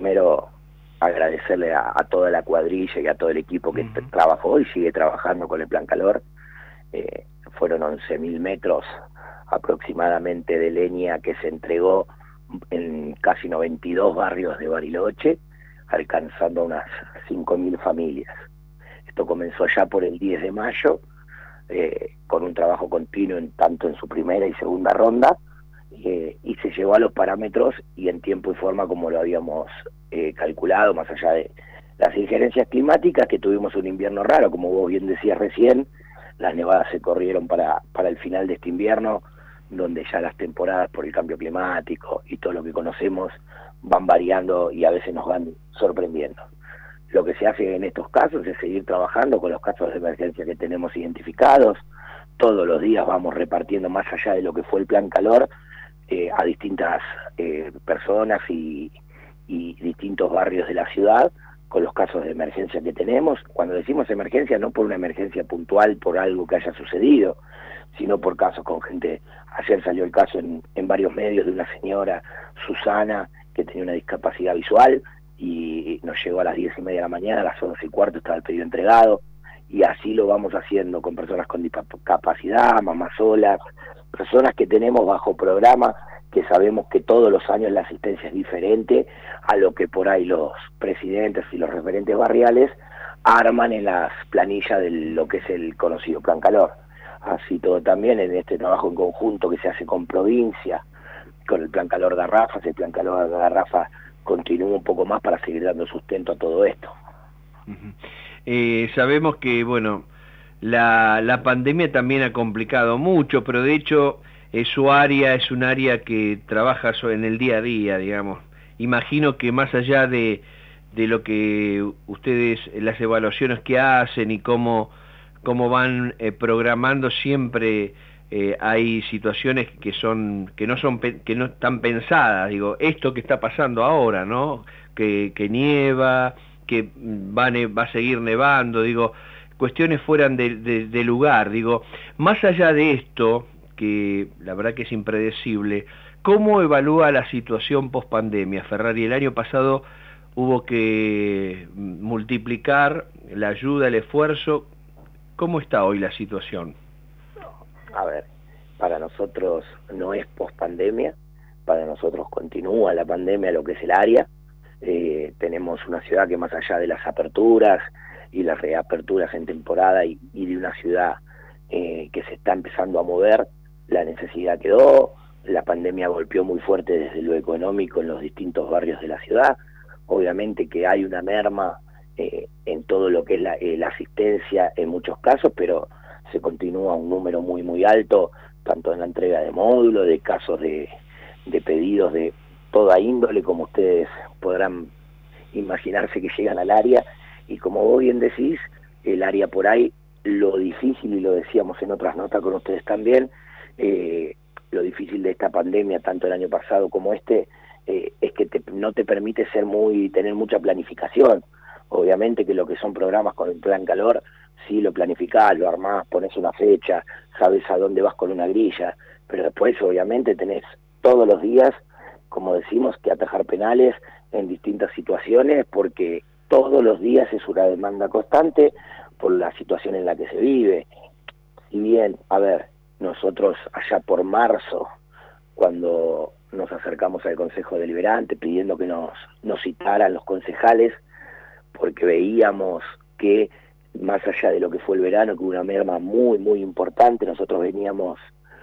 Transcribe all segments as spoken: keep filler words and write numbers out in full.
primero agradecerle a, a toda la cuadrilla y a todo el equipo que uh-huh. trabajó y sigue trabajando con el Plan Calor. Eh, fueron once mil metros aproximadamente de leña que se entregó en casi noventa y dos barrios de Bariloche, alcanzando unas cinco mil familias. Esto comenzó ya por el diez de mayo, eh, con un trabajo continuo en, tanto en su primera y segunda ronda, eh, y se llegó a los parámetros y en tiempo y forma como lo habíamos eh, calculado, más allá de las injerencias climáticas, que tuvimos un invierno raro, como vos bien decías recién. Las nevadas se corrieron para, para el final de este invierno, donde ya las temporadas por el cambio climático y todo lo que conocemos van variando y a veces nos van sorprendiendo. Lo que se hace en estos casos es seguir trabajando con los casos de emergencia que tenemos identificados. Todos los días vamos repartiendo, más allá de lo que fue el Plan Calor, eh, a distintas eh, personas y, y distintos barrios de la ciudad, con los casos de emergencia que tenemos. Cuando decimos emergencia, no por una emergencia puntual, por algo que haya sucedido, sino por casos con gente. Ayer salió el caso en, en varios medios de una señora, Susana, que tenía una discapacidad visual, y nos llegó a las diez y media de la mañana, a las once y cuarto estaba el pedido entregado, y así lo vamos haciendo con personas con discapacidad, mamás solas, personas que tenemos bajo programa, que sabemos que todos los años la asistencia es diferente a lo que por ahí los presidentes y los referentes barriales arman en las planillas de lo que es el conocido Plan Calor. Así todo también en este trabajo en conjunto que se hace con provincia, con el Plan Calor Garrafas. El Plan Calor Garrafas continúa un poco más para seguir dando sustento a todo esto. Uh-huh. eh, sabemos que, bueno, la, la pandemia también ha complicado mucho, pero de hecho eh, su área es un área que trabaja en el día a día, digamos. Imagino que más allá de, de lo que ustedes, las evaluaciones que hacen y cómo, cómo van eh, programando, siempre eh, hay situaciones que son que no son que no están pensadas. Digo, esto que está pasando ahora, ¿no? Que, que nieva, que va, ne va a seguir nevando, digo, cuestiones fuera de, de, de lugar. Digo, más allá de esto, que la verdad que es impredecible, ¿cómo evalúa la situación post pandemia, Ferrari? El año pasado hubo que multiplicar la ayuda, el esfuerzo. ¿Cómo está hoy la situación? A ver, para nosotros no es post pandemia, para nosotros continúa la pandemia, lo que es el área. Eh, tenemos una ciudad que, más allá de las aperturas y las reaperturas en temporada y, y de una ciudad eh, que se está empezando a mover, la necesidad quedó. La pandemia golpeó muy fuerte desde lo económico en los distintos barrios de la ciudad. Obviamente que hay una merma eh, en todo lo que es la, eh, la asistencia en muchos casos, pero se continúa un número muy muy alto, tanto en la entrega de módulos, de casos de, de pedidos de toda índole, como ustedes podrán imaginarse que llegan al área. Y como vos bien decís, el área por ahí, lo difícil, y lo decíamos en otras notas con ustedes también, eh, lo difícil de esta pandemia, tanto el año pasado como este, eh, es que te, no te permite ser muy tener mucha planificación. Obviamente que lo que son programas con el Plan Calor, sí lo planificás, lo armás, pones una fecha, sabes a dónde vas con una grilla, pero después obviamente tenés todos los días, como decimos, que atajar penales en distintas situaciones, porque todos los días es una demanda constante por la situación en la que se vive. Si bien, a ver, nosotros allá por marzo, cuando nos acercamos al Consejo Deliberante pidiendo que nos, nos citaran los concejales, porque veíamos que más allá de lo que fue el verano, que hubo una merma muy muy importante, nosotros veníamos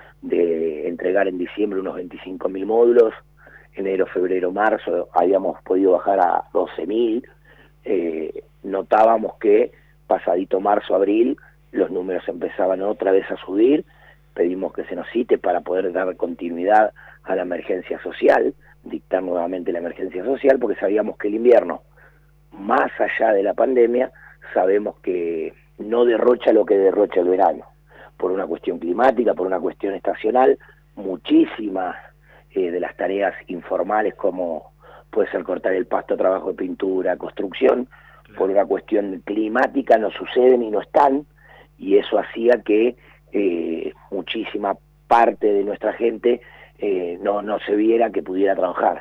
de entregar en diciembre unos veinticinco mil módulos, enero, febrero, marzo habíamos podido bajar a doce mil, eh, notábamos que pasadito marzo, abril, los números empezaban otra vez a subir. Pedimos que se nos cite para poder dar continuidad a la emergencia social, dictar nuevamente la emergencia social, porque sabíamos que el invierno, más allá de la pandemia, sabemos que no derrocha lo que derrocha el verano, por una cuestión climática, por una cuestión estacional. Muchísimas eh, de las tareas informales, como puede ser cortar el pasto, trabajo de pintura, construcción, por una cuestión climática no suceden y no están, y eso hacía que eh, muchísima parte de nuestra gente eh, no, no se viera que pudiera trabajar.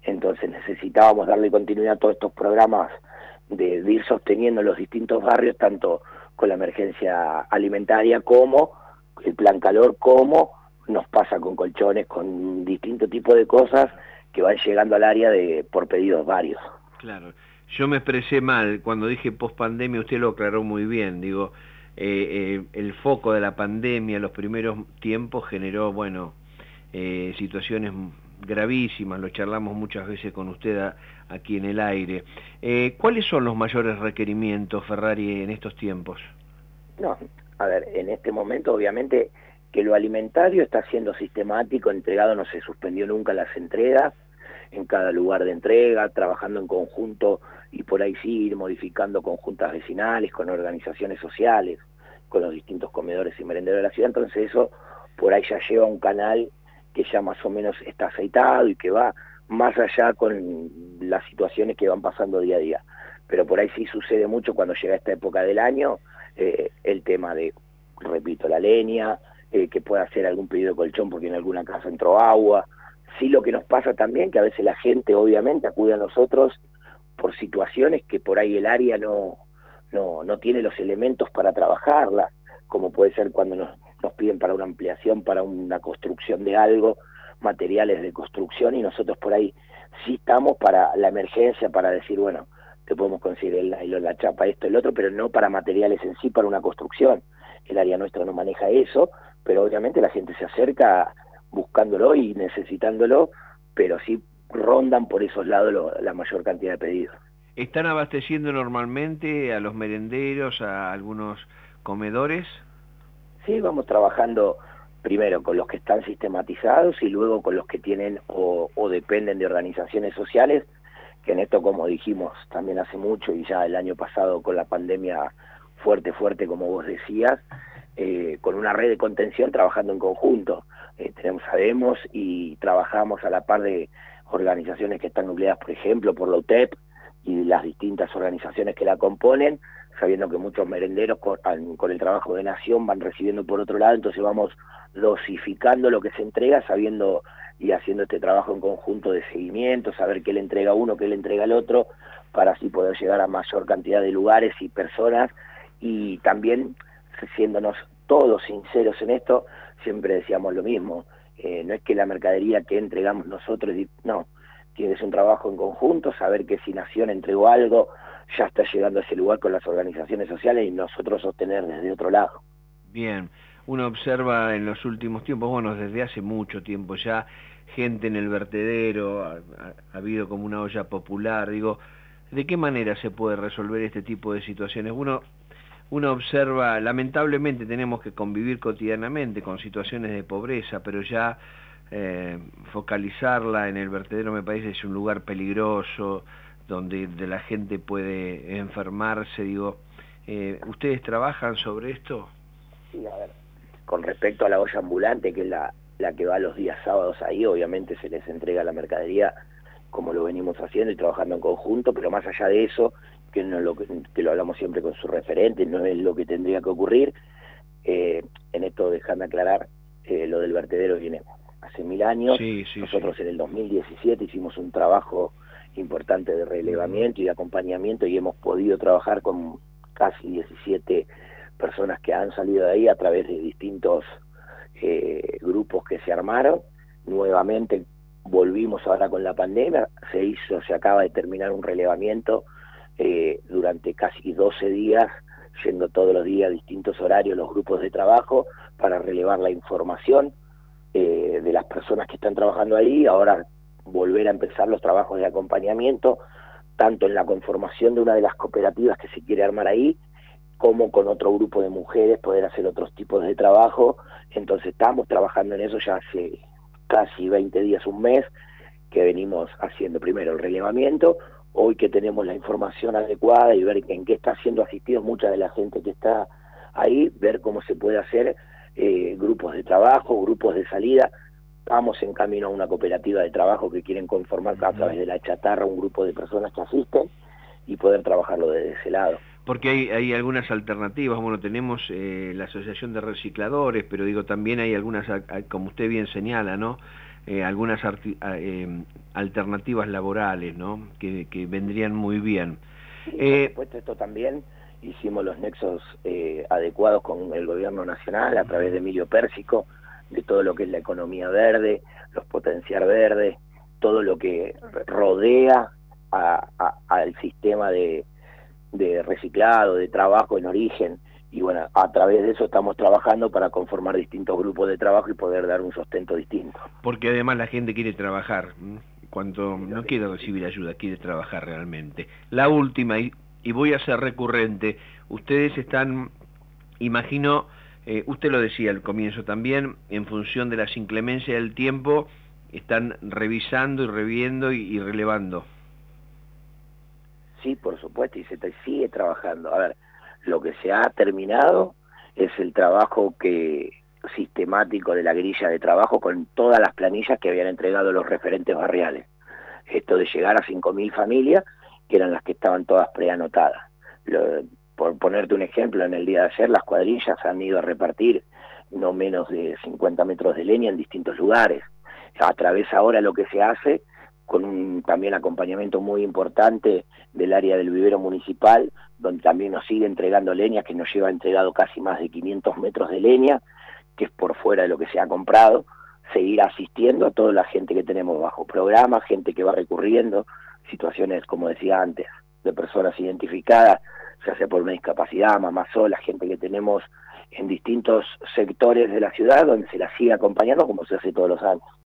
entonces necesitábamos darle continuidad a todos estos programas de, de ir sosteniendo los distintos barrios, tanto con la emergencia alimentaria como el plan calor, como nos pasa con colchones, con distintos tipos de cosas que van llegando al área de por pedidos varios. Claro, yo me expresé mal, cuando dije pospandemia usted lo aclaró muy bien, digo, eh, eh, el foco de la pandemia, los primeros tiempos generó, bueno, eh, situaciones gravísimas, lo charlamos muchas veces con usted a, aquí en el aire. Eh, ¿Cuáles son los mayores requerimientos, Ferrari, en estos tiempos? No, a ver, en este momento obviamente que lo alimentario está siendo sistemático, entregado, no se suspendió nunca las entregas, en cada lugar de entrega, trabajando en conjunto y por ahí sí ir modificando conjuntas vecinales, con organizaciones sociales, con los distintos comedores y merenderos de la ciudad, entonces eso por ahí ya lleva un canal que ya más o menos está aceitado y que va más allá con las situaciones que van pasando día a día. Pero por ahí sí sucede mucho cuando llega esta época del año, eh, el tema de, repito, la leña, eh, que pueda hacer algún pedido de colchón porque en alguna casa entró agua. Sí, lo que nos pasa también, que a veces la gente obviamente acude a nosotros por situaciones que por ahí el área no, no, no tiene los elementos para trabajarla, como puede ser cuando nos, nos piden para una ampliación, para una construcción de algo, materiales de construcción, y nosotros por ahí sí estamos para la emergencia, para decir, bueno, te podemos conseguir el nylon, la chapa, esto, el otro, pero no para materiales en sí, para una construcción. El área nuestra no maneja eso, pero obviamente la gente se acerca buscándolo y necesitándolo, pero sí rondan por esos lados lo, la mayor cantidad de pedidos. ¿Están abasteciendo normalmente a los merenderos, a algunos comedores? Sí, vamos trabajando primero con los que están sistematizados y luego con los que tienen o, o dependen de organizaciones sociales, que en esto, como dijimos también hace mucho y ya el año pasado con la pandemia fuerte, fuerte, como vos decías, eh, con una red de contención trabajando en conjunto. Eh, tenemos, sabemos y trabajamos a la par de organizaciones que están nucleadas, por ejemplo, por la U T E P y las distintas organizaciones que la componen, sabiendo que muchos merenderos con, con el trabajo de Nación van recibiendo por otro lado, entonces vamos dosificando lo que se entrega, sabiendo y haciendo este trabajo en conjunto de seguimiento, saber qué le entrega uno, qué le entrega el otro, para así poder llegar a mayor cantidad de lugares y personas, y también, siéndonos todos sinceros en esto, siempre decíamos lo mismo, eh, no es que la mercadería que entregamos nosotros, no, tiene que ser un trabajo en conjunto, saber que si Nación entregó algo, ya está llegando a ese lugar con las organizaciones sociales y nosotros sostener desde otro lado. Bien, uno observa en los últimos tiempos, bueno, desde hace mucho tiempo ya, gente en el vertedero, ha, ha, ha habido como una olla popular, digo, ¿de qué manera se puede resolver este tipo de situaciones? Uno, uno observa, lamentablemente tenemos que convivir cotidianamente con situaciones de pobreza, pero ya eh, focalizarla en el vertedero me parece es un lugar peligroso, donde de la gente puede enfermarse, digo, eh, ¿ustedes trabajan sobre esto? Sí, a ver, con respecto a la olla ambulante, que es la, la que va los días sábados ahí, obviamente se les entrega la mercadería como lo venimos haciendo y trabajando en conjunto, pero más allá de eso, que, no lo, que lo hablamos siempre con su referente, no es lo que tendría que ocurrir, eh, en esto déjame aclarar, eh, lo del vertedero viene hace mil años, sí, sí, nosotros sí. en el dos mil diecisiete hicimos un trabajo importante de relevamiento y de acompañamiento y hemos podido trabajar con casi diecisiete personas que han salido de ahí a través de distintos eh, grupos que se armaron. Nuevamente volvimos ahora con la pandemia, se hizo, se acaba de terminar un relevamiento eh, durante casi doce días, yendo todos los días a distintos horarios los grupos de trabajo para relevar la información eh, de las personas que están trabajando ahí. Ahora volver a empezar los trabajos de acompañamiento, tanto en la conformación de una de las cooperativas que se quiere armar ahí, como con otro grupo de mujeres poder hacer otros tipos de trabajo. Entonces estamos trabajando en eso ya hace casi veinte días, un mes, que venimos haciendo primero el relevamiento, hoy que tenemos la información adecuada y ver en qué está siendo asistido mucha de la gente que está ahí, ver cómo se puede hacer eh, grupos de trabajo, grupos de salida. Vamos en camino a una cooperativa de trabajo que quieren conformar a través de la chatarra un grupo de personas que asisten y poder trabajarlo desde ese lado. Porque hay, hay algunas alternativas, bueno, tenemos eh, la Asociación de Recicladores, pero digo, también hay algunas, como usted bien señala, ¿no? eh, algunas arti eh, alternativas laborales, ¿no? Que, que vendrían muy bien. Sí, eh, por supuesto, esto también hicimos los nexos eh, adecuados con el gobierno nacional a través de Emilio Pérsico, de todo lo que es la economía verde, los potenciar verdes, todo lo que rodea a, a, al sistema de, de reciclado, de trabajo en origen, y bueno, a través de eso estamos trabajando para conformar distintos grupos de trabajo y poder dar un sustento distinto. Porque además la gente quiere trabajar, cuando no quiere recibir ayuda, quiere trabajar realmente. La última, y, y voy a ser recurrente, ustedes están, imagino, eh, usted lo decía al comienzo también, en función de las inclemencias del tiempo, están revisando y reviendo y, y relevando. Sí, por supuesto, y se te sigue trabajando. A ver, lo que se ha terminado es el trabajo que sistemático de la grilla de trabajo con todas las planillas que habían entregado los referentes barriales. Esto de llegar a cinco mil familias, que eran las que estaban todas preanotadas. Lo, por ponerte un ejemplo, en el día de ayer las cuadrillas han ido a repartir no menos de cincuenta metros de leña en distintos lugares. A través ahora lo que se hace, con un también acompañamiento muy importante del área del vivero municipal, donde también nos sigue entregando leña, que nos lleva entregado casi más de quinientos metros de leña, que es por fuera de lo que se ha comprado, seguir asistiendo a toda la gente que tenemos bajo programa, gente que va recurriendo, situaciones, como decía antes, de personas identificadas, ya sea por una discapacidad, mamá sola, gente que tenemos en distintos sectores de la ciudad, donde se la sigue acompañando como se hace todos los años.